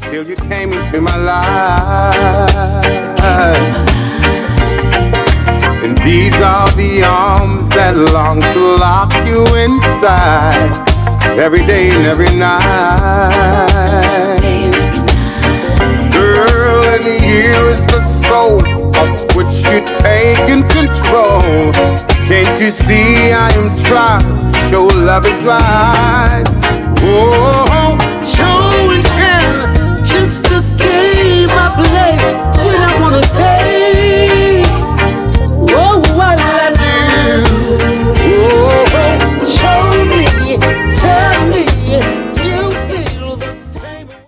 till you came into my life. And these are the arms that long to lock you inside, every day and every night. Girl, and here is the soul of which you take in control. Can't you see I am trying to show love is right? Oh,